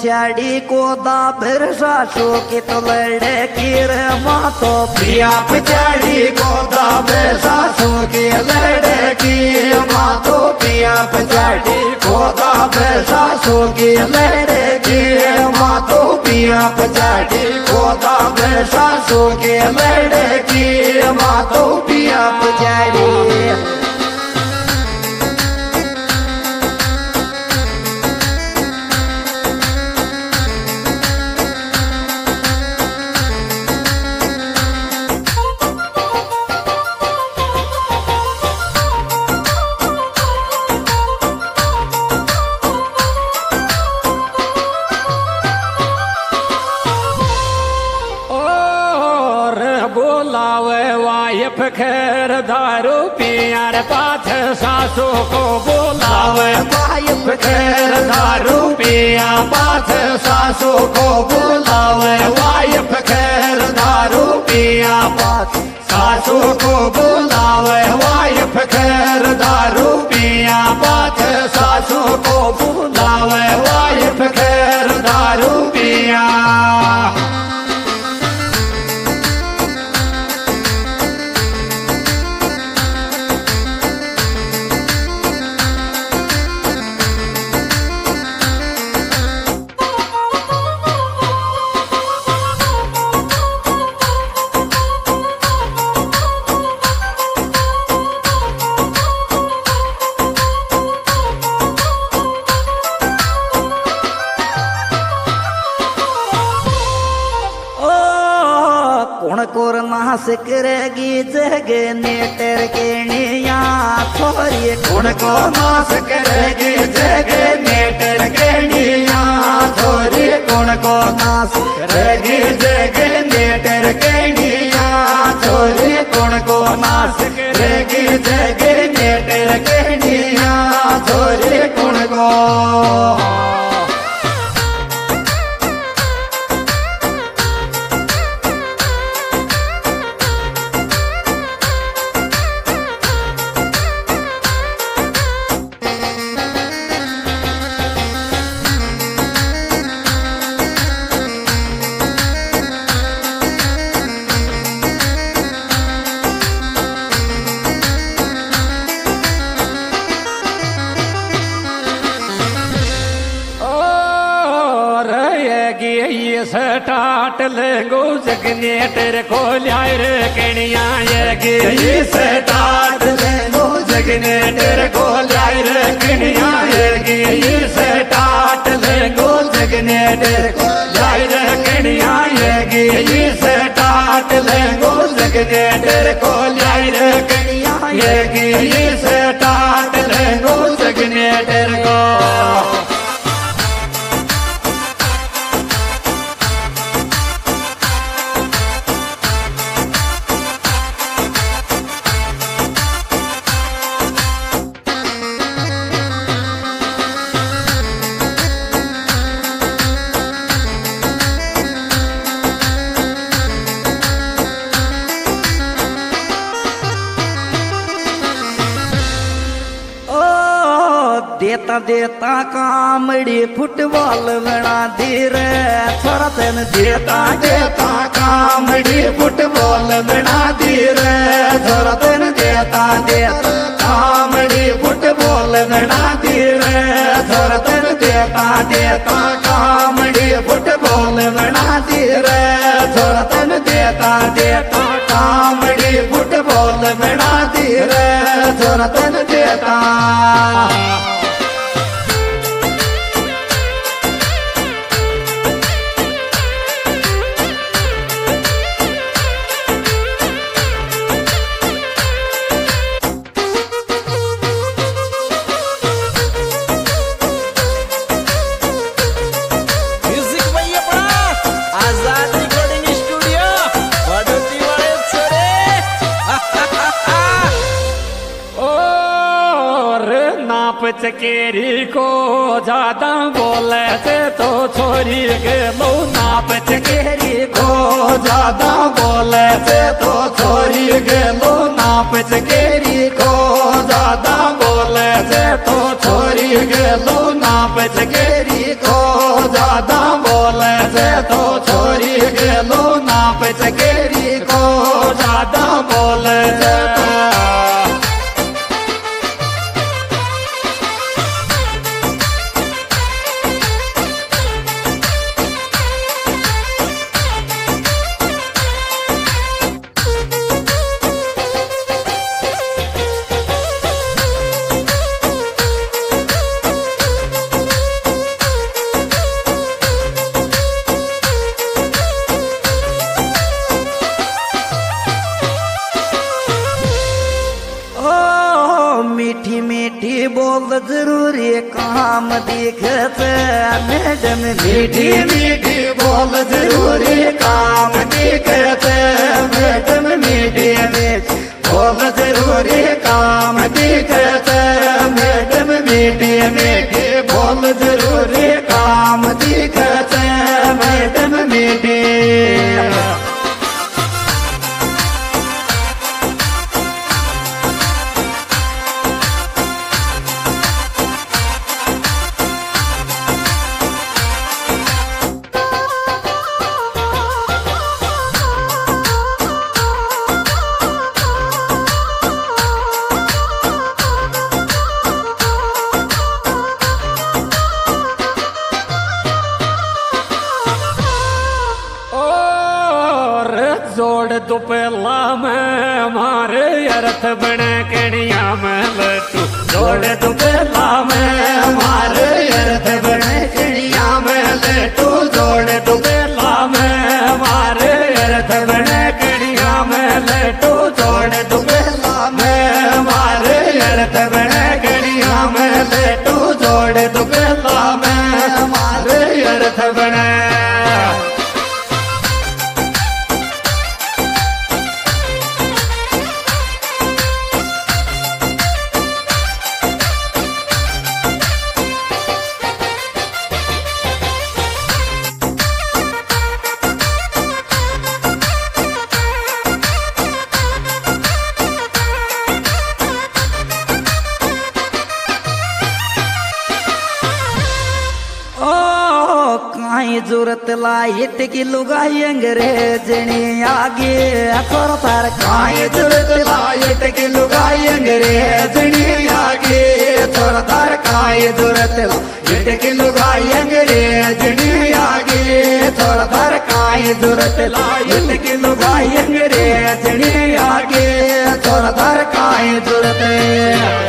पछाड़ी को दाबर सासू की तो लड़े की रे माँ तो पिया पछाड़ी को दाबर सासू की लड़े की माँ तो पिया पछाड़ी को दाबर सासू की लड़े की माँ तो पिया पछाड़ी को दाबर सासू की लड़े की माँ तो पिया पछाड़ी। बोलावे वाइफ खैर दारू पियार पाथ सासू को बोलावे वाइफ खैर दारू पिया पाथ सासू को बोलावे वाइफ खैर दारू पिया पाथ सासू को बोलावे वाइफ खैर दारू पिया पाथ सासू को बोलावे वाइफ खैर दारू पिया। कोर मास करेगी जगे नेटर के निया छोरी कौन को मास करेगी जगे नेटर के निया छोरी कौन को मास करेगी जगे नेटर के निया छोरी कौन को मास करेगी जगे नेटर के निया छोरी कौन को। स्टार्ट लेंगो जगनेटर को ल्यार कणिया ये स्टार्ट लेंगो जगनेटर को ल्यार कणिया ये स्टार्ट लेंगो जगनेटर को ल्यार कणिया ये स्टार्ट लेंगो जगनेटर को ल्यार कणिया ये स्टार्ट लेंगो जगनेटर को। देता देता कामड़ी फुटबॉल बना दी रे थोड़ा दिन देता देता कामड़ी फुटबॉल बना दी रे थोड़ा दिन देता देता कामड़ी फुटबॉल बना दी रे थोड़ा दिन देता देता कामड़ी फुटबॉल बना दी रे थोड़ा दिन देता देता कामड़ी फुटबॉल बना दी रे थोड़ा दिन देता। चकेरी को ज्यादा बोले थे तो छोरी के लो नाप चकेरी को ज्यादा बोले थे तो छोरी के लो नाप चकेरी को ज्यादा बोले थे तो छोरी के लो नाप चकेरी को ज्यादा मीठी बोल जरूरी काम दिखत मैडम मीठी मीठी बोल जरूरी काम दिखत मैडम मीठी मीठी बोल जरूरी काम दिखत मैडम मीठी मीठी बोल जरूरी काम दिखत मैडम मीठी जोड़ दुपला में मारे अर्थ बने कणिया में लट्टू जोड़ दुपला में मारे अर्थ बने कणिया में लट्टू जोड़ दुपला में मारे अर्थ बने कणिया में लट्टू जोड़ दुपला में मारे अर्थ बने कणिया में लट्टू जोड़ दुपला में मारे अर्थ बने काई जरूरत लाइट की लुगाई अंग्रेजनी आगे थोड़ा तार काई जरूरत लाइट की लुगाई अंग्रेजनी आगे थोड़ा तार काई जरूरत लाइट की लुगाई अंग्रेजनी आगे थोड़ा तार काई जरूरत लाइट की लुगाई अंग्रेजनी आगे थोड़ा तार काई जरूरत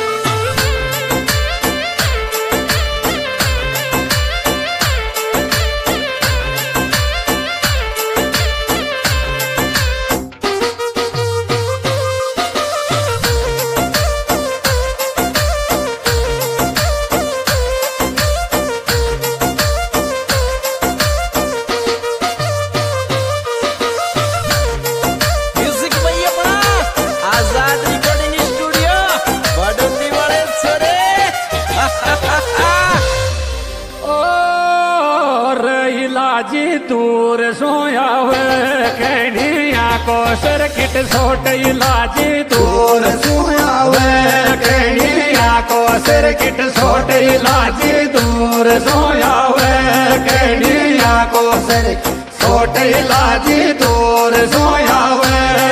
जी दूर सोया हुए कणिया को सर्किट सोट इलाजी दूर सोया हुए कणिया को सर्किट सोट इलाजी दूर सोया हुए कणिया को सर्किट सोट इलाजी दूर सोया हुए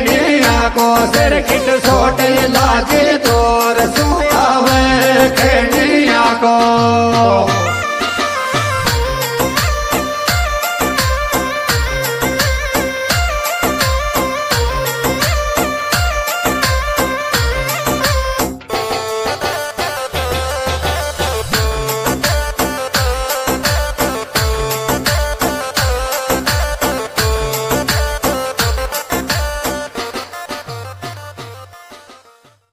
कणिया को सर्किट सोट इलाजी दूर सोया हुए